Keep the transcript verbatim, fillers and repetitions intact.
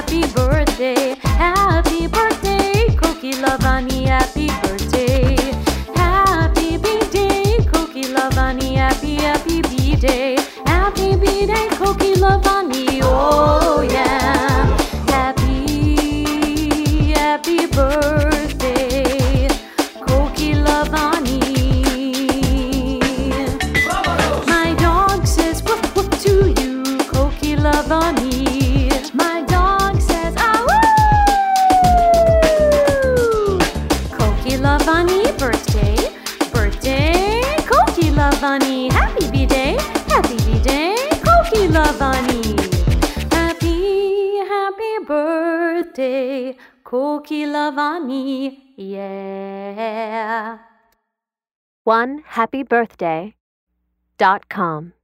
happy birthday, happy birthday, Cokie Levani, happy birthday. Happy B-Day, Cokie Levani, happy, happy B-Day. Happy B-Day, Cokie Levani, oh yeah. Happy, happy birthday, Cokie Levani. My dog says woof woof to you, Cokie Levani. My dog says ah woo! Cokie Levani, birthday, birthday, Cokie Levani. Happy B-Day, happy B-Day, Cokie Levani. Happy, happy birthday, Cokie Levani, yeah. one happy birthday dot com